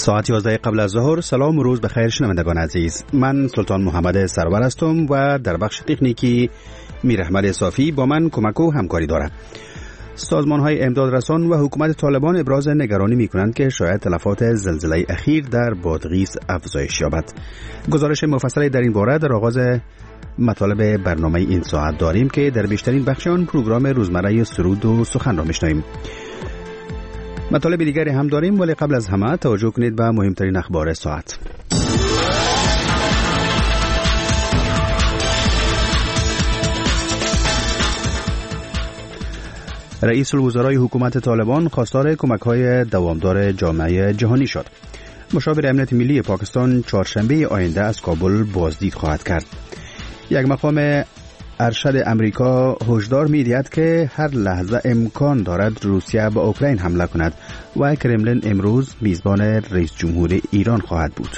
ساعت 11 قبل از ظهر. سلام و روز بخیر شنوندگان عزیز. من سلطان محمد سرور هستم و در بخش تکنیکی میر احمد صافی با من کمک و همکاری دارد. سازمان‌های امدادرسان و حکومت طالبان ابراز نگرانی می‌کنند که شاید تلفات زلزله اخیر در بادغیس افزایش یابد. گزارش مفصلی در این باره در آغاز مطالب برنامه این ساعت داریم که در بیشترین بخش آن پروگرام روزمره سرود و سخن را می‌شنویم. مطالب دیگری هم داریم، ولی قبل از همه توجه کنید به مهمترین اخبار ساعت. رئیس الوزرای حکومت طالبان خواستار کمک‌های دوامدار جامعه جهانی شد. مشاور امنیت ملی پاکستان چهارشنبه آینده از کابل بازدید خواهد کرد. یک مقام ارشد امریکا هشدار می‌دهد که هر لحظه امکان دارد روسیه به اوکراین حمله کند و کرملین امروز میزبان رئیس جمهور ایران خواهد بود.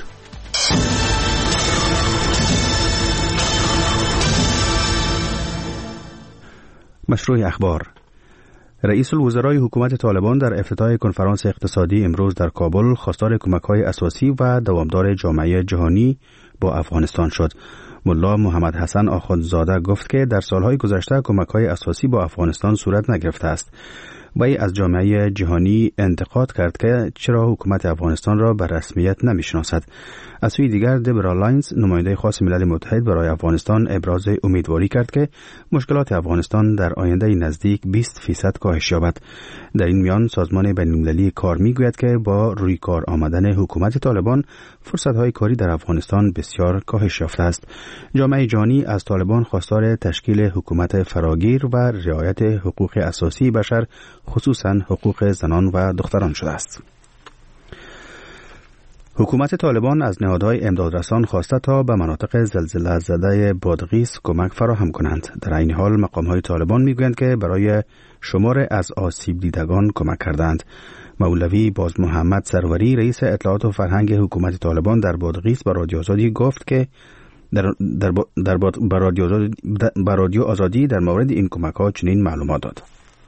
مشروع اخبار. رئیس الوزرای حکومت طالبان در افتتاح کنفرانس اقتصادی امروز در کابل خواستار کمک‌های اساسی و دوامدار جامعه جهانی با افغانستان شد. ملا محمد حسن آخوندزاده گفت که در سالهای گذشته کمک‌های اساسی با افغانستان صورت نگرفته است. وی از جامعه جهانی انتقاد کرد که چرا حکومت افغانستان را به رسمیت نمی‌شناسد. از سوی دیگر دبرا لاینز نماینده خاص ملل متحد برای افغانستان ابراز امیدواری کرد که مشکلات افغانستان در آینده نزدیک 20% کاهش یابد. در این میان سازمان بین‌المللی کار میگوید که با روی کار آمدن حکومت طالبان فرصت‌های کاری در افغانستان بسیار کاهش یافته است. جامعه جهانی از طالبان خواستار تشکیل حکومت فراگیر و رعایت حقوق اساسی بشر خصوصاً حقوق زنان و دختران شده است. حکومت طالبان از نهادهای امدادرسان خواسته تا به مناطق زلزله زده بادغیس کمک فراهم کنند. در این حال مقام‌های طالبان میگویند که برای شمار از آسیب دیدگان کمک کردند. مولوی باز محمد سروری رئیس اطلاعات و فرهنگ حکومت طالبان در بادغیس به رادیو آزادی گفت که در رادیو آزادی در مورد این کمک‌ها چنین معلومات داد.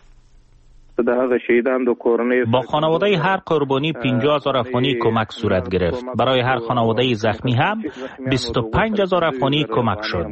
با خانواده هر قربانی 50,000 افغانی کمک صورت گرفت. برای هر خانواده زخمی هم 25,000 افغانی کمک شد.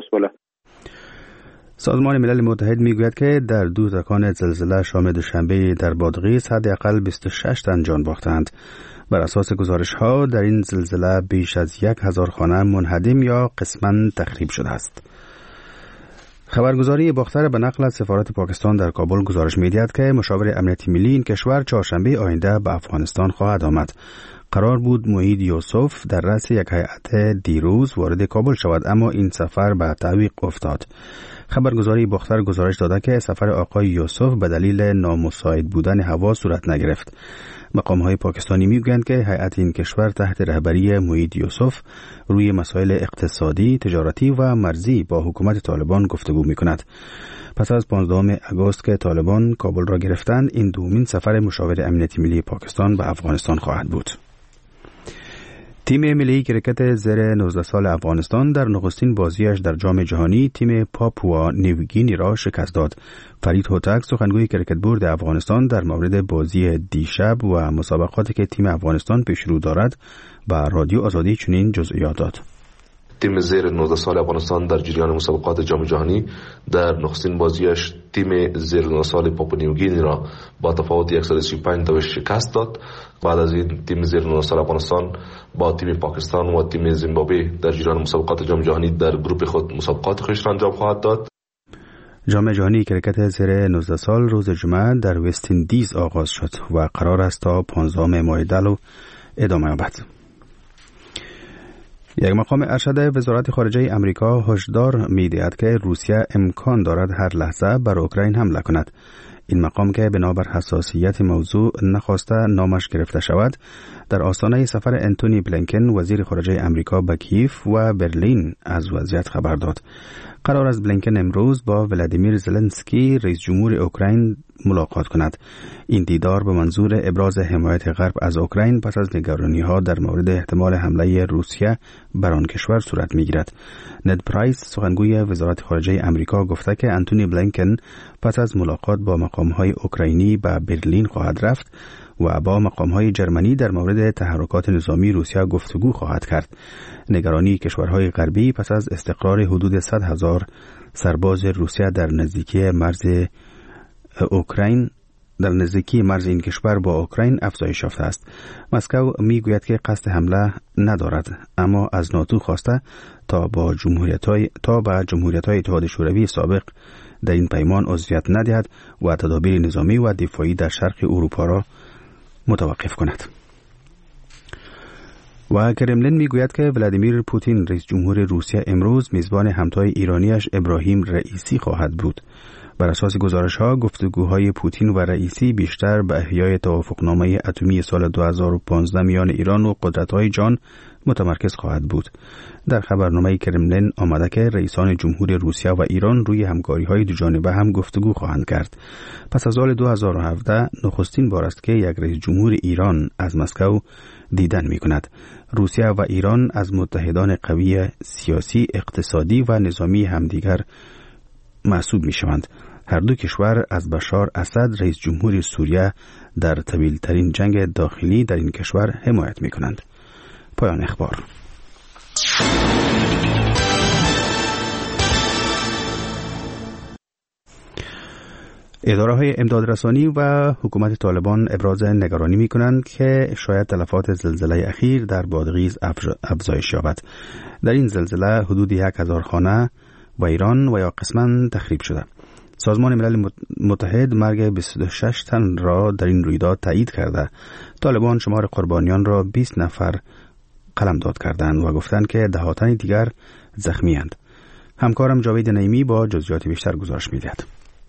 سازمان ملل متحد میگوید که در 2 تکان زلزله شام دوشنبه در بادغیس حداقل 26 تن جان باختند. بر اساس گزارش‌ها در این زلزله بیش از 1,000 خانه منهدم یا قسماً تخریب شده است. خبرگزاری باختر به نقل از سفارت پاکستان در کابل گزارش می‌دهد که مشاور امنیت ملی این کشور چهارشنبه آینده به افغانستان خواهد آمد. قرار بود موعید یوسف در رأس یک هیئت دیروز وارد کابل شود، اما این سفر به تعویق افتاد. خبرگزاری باختر گزارش داده که سفر آقای یوسف به دلیل نامساعد بودن هوا صورت نگرفت. مقام‌های پاکستانی میگویند که هیئت این کشور تحت رهبری موعید یوسف روی مسائل اقتصادی، تجارتی و مرزی با حکومت طالبان گفتگو می‌کند. پس از 15 آگوست که طالبان کابل را گرفتند، این دومین سفر مشاور امنیت ملی پاکستان به افغانستان خواهد بود. تیم ملی کرکت زیر 19 سال افغانستان در نخستین بازیش در جام جهانی تیم پاپوا نیوگینی را شکست داد. فرید هوتک سخنگوی کرکت بورد افغانستان در مورد بازی دیشب و مسابقاتی که تیم افغانستان پیش رو دارد به رادیو آزادی چنین جزئیات داد. تیم زیر 19 سال افغانستان در جریان مسابقات جام جهانی در نخستین بازیش تیم زیر 19 سال پاپوا نیوگینی را با تفاوت 135 تا شکست داد. بعد از این تیم زیر 19 سال افغانستان با تیم پاکستان و تیم زیمبابوه در جریان مسابقات جام جهانی در گروه خود مسابقات خود را انجام خواهد داد. جام جهانی کرکت زیر 19 سال روز جمعه در وست اندیز آغاز شد و قرار است تا 15 ماه ادامه یابد. یک مقام ارشد وزارت خارجه امریکا هشدار می‌دهد که روسیه امکان دارد هر لحظه بر اوکراین حمله کند. این مقام که بنابر حساسیت موضوع نخواسته نامش گرفته شود، در آستانه سفر انتونی بلینکن وزیر خارجه امریکا به کیف و برلین از وضعیت خبر داد. قرار است بلینکن امروز با ولادیمیر زلنسکی رئیس جمهور اوکراین ملاقات کند. این دیدار به منظور ابراز حمایت غرب از اوکراین پس از نگرانی‌ها در مورد احتمال حمله روسیه بر آن کشور صورت می‌گیرد. ند پرایس سخنگوی وزارت خارجه امریکا گفته که انتونی بلینکن پس از ملاقات با مقام‌های اوکراینی به برلین خواهد رفت و با مقام‌های جرمنی در مورد تحرکات نظامی روسیه گفتگو خواهد کرد. نگرانی کشورهای غربی پس از استقرار حدود 100,000 سرباز روسیه در نزدیکی مرز اوکراین این کشور با اوکراین افزایش یافته است. مسکو میگوید که قصد حمله ندارد، اما از ناتو خواسته تا به جمهوریت‌های اتحاد شوروی سابق در این پیمان عضویت ندهد و تدابیر نظامی و دفاعی در شرق اروپا را متوقف کند. و کرملین میگوید که ولادیمیر پوتین رئیس جمهور روسیه امروز میزبان همتای ایرانیش ابراهیم رئیسی خواهد بود. بر اساس گزارش‌ها گفتگوهای پوتین و رئیسی بیشتر به احیای توافقنامه اتمی سال 2015 میان ایران و قدرت‌های جهان متمرکز خواهد بود. در خبرنامه کرملین آمده که رئیسان جمهور روسیه و ایران روی همکاری‌های دوجانبه هم گفتگو خواهند کرد. پس از سال 2017 نخستین بار است که یک رئیس جمهور ایران از مسکو دیدن می‌کند. روسیه و ایران از متحدان قوی سیاسی، اقتصادی و نظامی همدیگر محسوب می‌شوند. هر دو کشور از بشار اسد رئیس جمهور سوریه در طویل‌ترین جنگ داخلی در این کشور حمایت می‌کنند. پایان اخبار. اداره‌های امدادرسانی و حکومت طالبان ابراز نگرانی می‌کنند که شاید تلفات زلزله اخیر در بادغیس افزایش یابد. در این زلزله حدود 1000 خانه و ایران و یا قسماً تخریب شده. سازمان ملل متحد مرگ 26 تن را در این رویداد تایید کرده. طالبان شمار قربانیان را 20 نفر قلمداد کردند و گفتند که 10 تن دیگر زخمی اند. همکارم جاوید نعیمی با جزئیات بیشتر گزارش می‌دهد.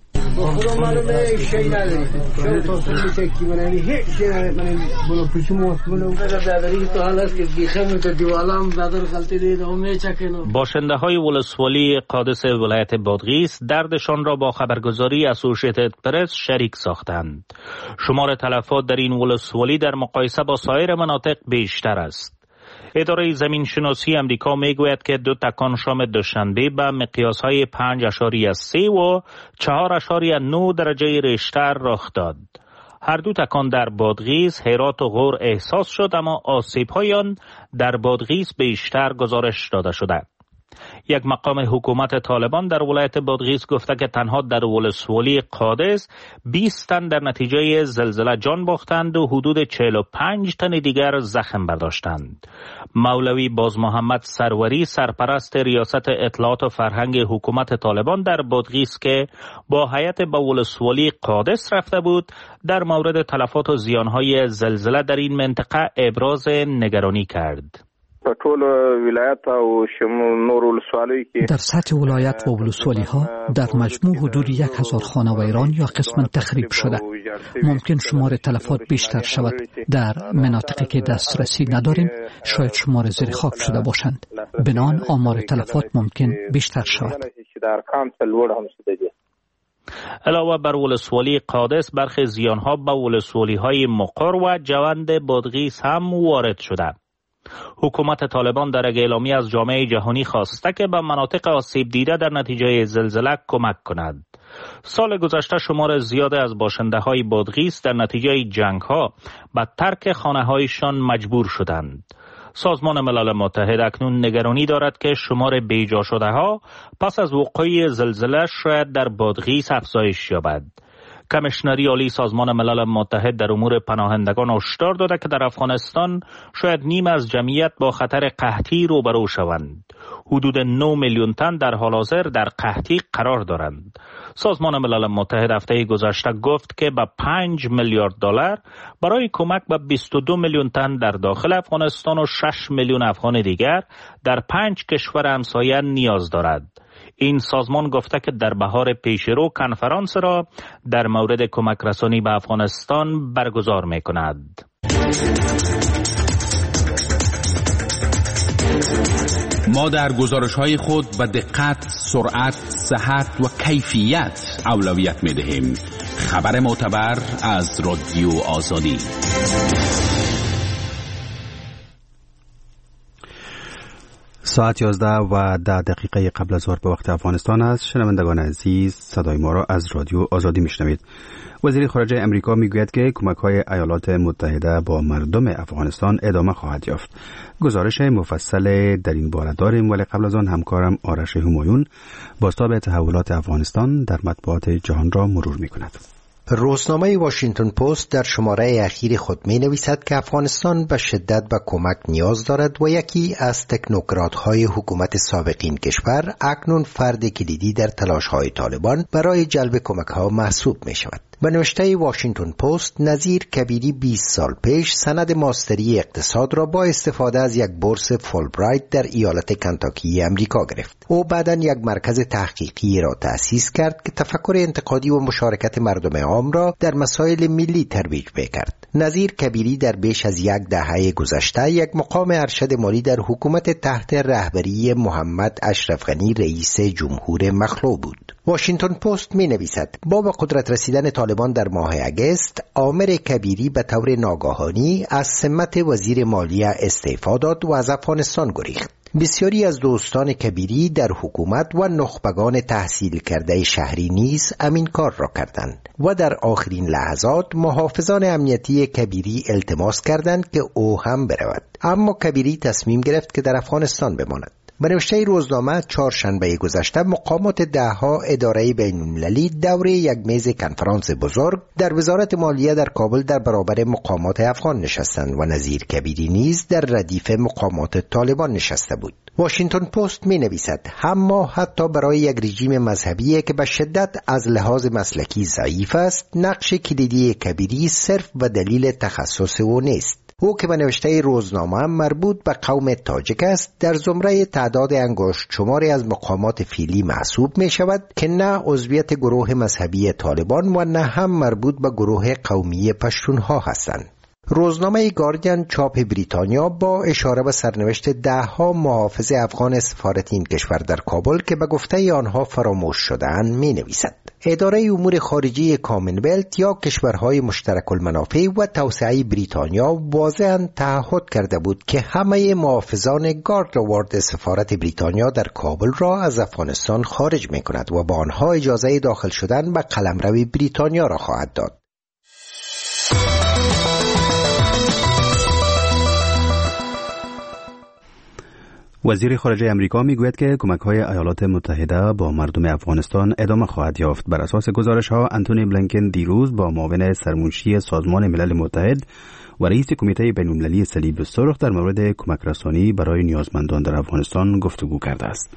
باشنده های ولسوالی قادس ولایت بادغیس دردشان را با خبرگزاری اسوشیتد پرس شریک ساختند. شمار تلفات در این ولسوالی در مقایسه با سایر مناطق بیشتر است. اداره زمین شناسی امریکا میگوید که 2 تکان شام دوشنبه به مقیاس‌های 5.3 و 4.9 درجه ریشتر رخ داد. هر 2 تکان در بادغیس، هرات و غور احساس شد، اما آسیب‌های آن در بادغیس بیشتر گزارش داده شده. یک مقام حکومت طالبان در ولایت بادغیس گفته که تنها در ولسوالی قادس 20 تن در نتیجه زلزله جان باختند و حدود 45 تن دیگر زخم برداشتند. مولوی باز محمد سروری سرپرست ریاست اطلاعات و فرهنگ حکومت طالبان در بادغیس که با هیئت به ولسوالی قادس رفته بود، در مورد تلفات و زیانهای زلزله در این منطقه ابراز نگرانی کرد. در سطح ولایت و ولسوالی ها در مجموع حدود 1000 خانه و ایران یا قسماً تخریب شده. ممکن شمار تلفات بیشتر شود. در مناطقی که دسترسی نداریم شاید شمار زیر خاک شده باشند. بنابراین آمار تلفات ممکن بیشتر شود. علاوه بر ولسوالی قادس، برخی زیانها به ولسوالی های مقر و جوند بادغیس هم وارد شده. حکومت طالبان در اعلامیه از جامعه جهانی خواسته که به مناطق آسیب دیده در نتیجه زلزله کمک کند. سال گذشته شمار زیاد از باشنده های بادغیس در نتیجه جنگ ها به ترک خانه هایشان مجبور شدند. سازمان ملل متحد اکنون نگرانی دارد که شمار بیجا شده ها پس از وقوع زلزله شاید در بادغیس افزایش یابد. کمیشنری عالی سازمان ملل متحد در امور پناهندگان هشدار داده که در افغانستان شاید نیم از جمعیت با خطر قحطی روبرو شوند. حدود 9 میلیون تن در حال حاضر در قحطی قرار دارند. سازمان ملل متحد هفته گذشته گفت که به 5 میلیارد دلار برای کمک به 22 میلیون تن در داخل افغانستان و 6 میلیون افغان دیگر در 5 کشور همسایه نیاز دارد. این سازمان گفته که در بهار پیشرو کنفرانس را در مورد کمک رسانی به افغانستان برگزار می کند. ما در گزارش‌های خود به دقت، سرعت، صحت و کیفیت اولویت می دهیم. خبر معتبر از رادیو آزادی. ساعت 11:10 قبل از ظهر به وقت افغانستان است. شنوندگان عزیز، صدای ما را از رادیو آزادی میشنوید. وزیر خارجه امریکا میگوید که کمک‌های ایالات متحده با مردم افغانستان ادامه خواهد یافت. گزارش مفصل در این باره داریم، ولی قبل از آن همکارم آرش همایون بازتاب تحولات افغانستان در مطبوعات جهان را مرور می‌کند. روزنامه واشنگتن پست در شماره اخیر خود می نویسد که افغانستان به شدت به کمک نیاز دارد و یکی از تکنوکرات‌های حکومت سابق این کشور اکنون فرد کلیدی در تلاش‌های طالبان برای جلب کمک‌ها محسوب می شود. به نوشته واشنگتن پست، نظیر کبیری 20 سال پیش سند ماستری اقتصاد را با استفاده از یک بورس فولبرایت در ایالت کنتاکی امریکا گرفت. او بعداً یک مرکز تحقیقی را تأسیس کرد که تفکر انتقادی و مشارکت مردم عام را در مسائل ملی ترویج کرد. نظیر کبیری در بیش از یک دهه گذشته یک مقام ارشد مالی در حکومت تحت رهبری محمد اشرف غنی رئیس جمهور مخلوع بود. واشنگتن پست می نویسد با به قدرت رسیدن طالبان در ماه اگست، عامر کبیری به طور ناگهانی از سمت وزیر مالیه استعفا داد و از افغانستان گریخت. بسیاری از دوستان کبیری در حکومت و نخبگان تحصیل کرده شهری نیز همین کار را کردند و در آخرین لحظات محافظان امنیتی کبیری التماس کردند که او هم برود، اما کبیری تصمیم گرفت که در افغانستان بماند. به نوشته روزنامه، چهارشنبه گذشته مقامات دهها اداره بین‌المللی دوره یک میز کنفرانس بزرگ در وزارت مالیه در کابل در برابر مقامات افغان نشستند و نظیر کبیری نیز در ردیف مقامات طالبان نشسته بود. واشنگتن پست می نویسد اما حتی برای یک رژیم مذهبی که به شدت از لحاظ مسلکی ضعیف است، نقش کلیدی کبیری صرف به دلیل تخصص او نیست. او که به نوشته روزنامه مربوط به قوم تاجک است، در زمره تعداد انگشت شماری از مقامات فعلی محسوب می شود که نه عضویت گروه مذهبی طالبان و نه هم مربوط به گروه قومی پشتونها هستند. روزنامه گاردین چاپ بریتانیا با اشاره به سرنوشت دهها محافظ افغان سفارت این کشور در کابل که به گفته آنها فراموش شده‌اند می نویسد اداره امور خارجه کامنولت یا کشورهای مشترک المنافع و توسعه بریتانیا واضحاً تعهد کرده بود که همه محافظان گاردوارد سفارت بریتانیا در کابل را از افغانستان خارج می کند و با آنها اجازه داخل شدن به قلمرو بریتانیا را خواهد داد. وزیر خارجه امریکا میگوید که کمک‌های ایالات متحده با مردم افغانستان ادامه خواهد یافت. بر اساس گزارش‌ها، انتونی بلینکن دیروز با معاون سرمنشی سازمان ملل متحد و رئیس کمیته بین‌المللی صلیب سرخ در مورد کمک رسانی برای نیازمندان در افغانستان گفتگو کرده است.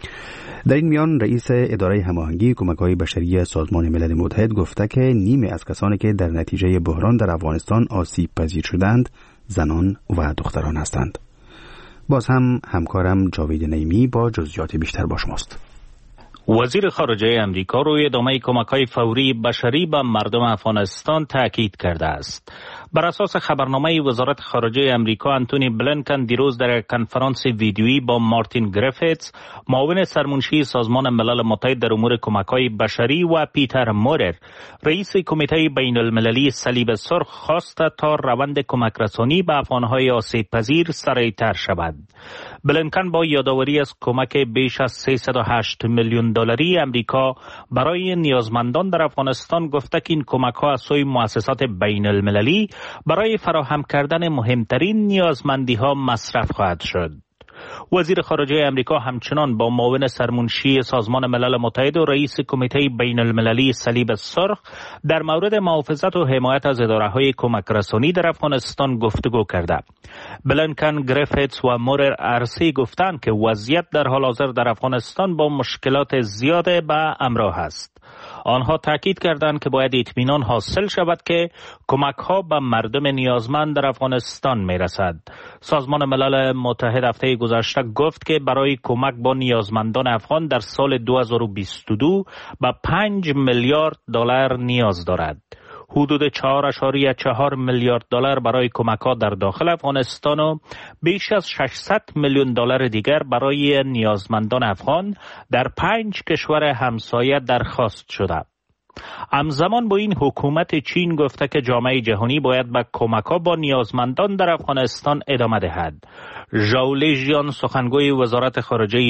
در این میان رئیس اداره هماهنگی کمک‌های بشری سازمان ملل متحد گفته که نیمی از کسانی که در نتیجه بحران در افغانستان آسیب پذیر شدند زنان و دختران هستند. باز هم همکارم جاوید نعیمی با جزئیات بیشتر با شماست. وزیر خارجه امریکا روی ادامه کمک‌های فوری بشری به مردم افغانستان تاکید کرده است. بر اساس خبرنامه وزارت خارجه امریکا، انتونی بلینکن دیروز در کنفرانس ویدیویی با مارتین گریفیتس، معاون سرمنشی سازمان ملل متحد در امور کمک‌های بشری و پیتر مورر، رئیس کمیته بین‌المللی صلیب سرخ، خواست تا روند کمک رسانی به افغان‌های آسیب پذیر سریع‌تر شود. بلینکن با یادآوری از کمک بیش از 308 میلیون دلاری امریکا برای نیازمندان در افغانستان گفته که این کمک‌ها از سوی مؤسسات بین‌المللی برای فراهم کردن مهمترین نیازمندی‌ها مصرف خواهد شد. وزیر خارجه امریکا همچنان با معاون سرمنشی سازمان ملل متحد و رئیس کمیته بین المللی صلیب سرخ در مورد محافظت و حمایت از اداره‌های کمک رسانی در افغانستان گفتگو کرده. بلینکن، گریفیتس و مورر ارسی گفتند که وضعیت در حال حاضر در افغانستان با مشکلات زیاد به همراه است. آنها تاکید کردند که باید اطمینان حاصل شود که کمک‌ها به مردم نیازمند در افغانستان می‌رسد. سازمان ملل متحد هفته گذشته گفت که برای کمک با نیازمندان افغان در سال 2022 به 5 میلیارد دلار نیاز دارد. حدود 4.4 میلیارد دلار برای کمک‌ها در داخل افغانستان و بیش از 600 میلیون دلار دیگر برای نیازمندان افغان در 5 کشور همسایه درخواست شده. همزمان با این حکومت چین گفته که جامعه جهانی باید به کمک‌ها با نیازمندان در افغانستان ادامه دهد. ژاو لیژیان سخنگوی وزارت خارجه